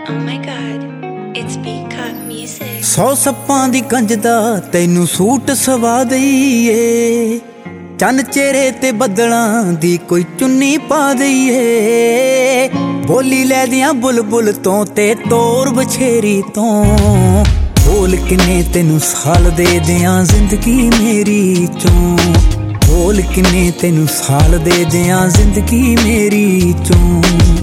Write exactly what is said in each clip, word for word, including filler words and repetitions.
Oh my god, it's Peacock Music. सौ सप्पां दी गंजदा तैनू suit सवा दईए, चन चेहरे ते बदलां दी कोई चुन्नी पा दईए। बोली लै दियां बुलबुल तो ते तोर बछेरी तो, बोल किन्ने तैनू साल दे दियां जिंदगी मेरी चों। बोल किन्ने तैनू साल दे दियां जिंदगी मेरी चों।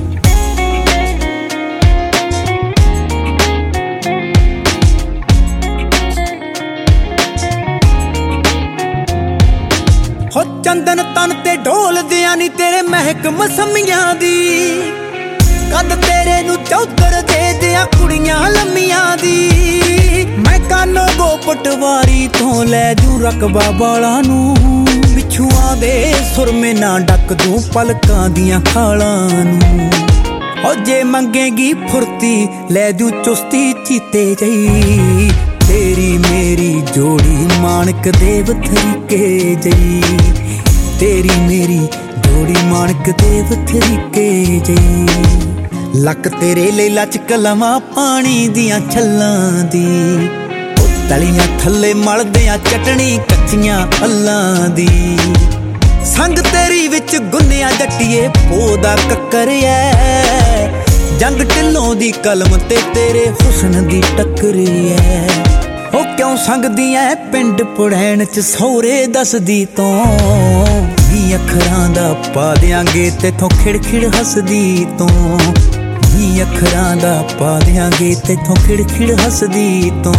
हो चंदन तन ते ढोल दिया नी तेरे महक मसमियां दी, कद तेरे नू चौकर दे दिया कुड़ियां लम्मियां दी। मैं कानो गो पटवारी तो लै जूं रकबा बाला नू, बिछुआं दे सुर में ना डक दूं पलकां दियां खालां नू। हो जे मंगेगी फुर्ती लै जूं चुस्ती चीते जई, तेरी मेरी जोड़ी मानक देव तरीके जई। तेरी मेरी जोड़ी मानक देव तरीके जई। लक तेरे ले लचक लवां पानी दियां छल्लां दी, तलियां थल्ले मलदियां चटनी कच्चियां अल्लां दी। संग तेरी विच गुन्निया जट्टिए पोदा कक्कर ऐ, जंग ढिल्लों दी कलम ते तेरे हुस्न दी टक्कर ऐ। ओ क्यों संगदी ऐ पिंड पुड़ैन च सौरे दसदी तो, वी अखरां दा पा दियांगे तेथों खिड़-खिड़ हसदी तो। वी अखरां दा पा दियांगे तेथों खिड़-खिड़ हसदी तो।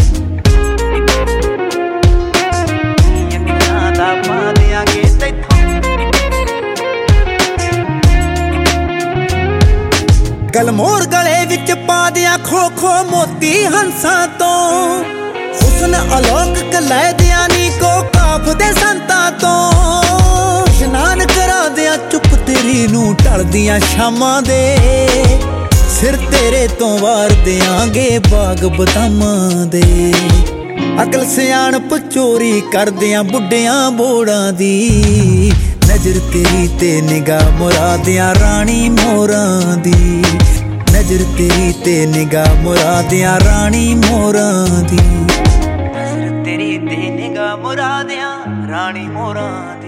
गलमोर गले विच पा दियां खो खो मोती हंसां तो, हुस्न आलोक कलै दियां नी को काफ दे संतां तो। इशनान करा दियां चुप तेरी नू ढल दियां शामां दे, सिर तेरे तो वार दियांगे बाग बदामां दे। अकल सियाणप चोरी कर दियां बुड्ढियां बोड़ां दी, नजर तेरी ते निगाह मुरादियां रानी मोरां दी। नजर तेरी ते निगाह मुरादियां रानी मोरां दी। नजर तेरी ते निगाह मुरादियां रानी मोरां दी।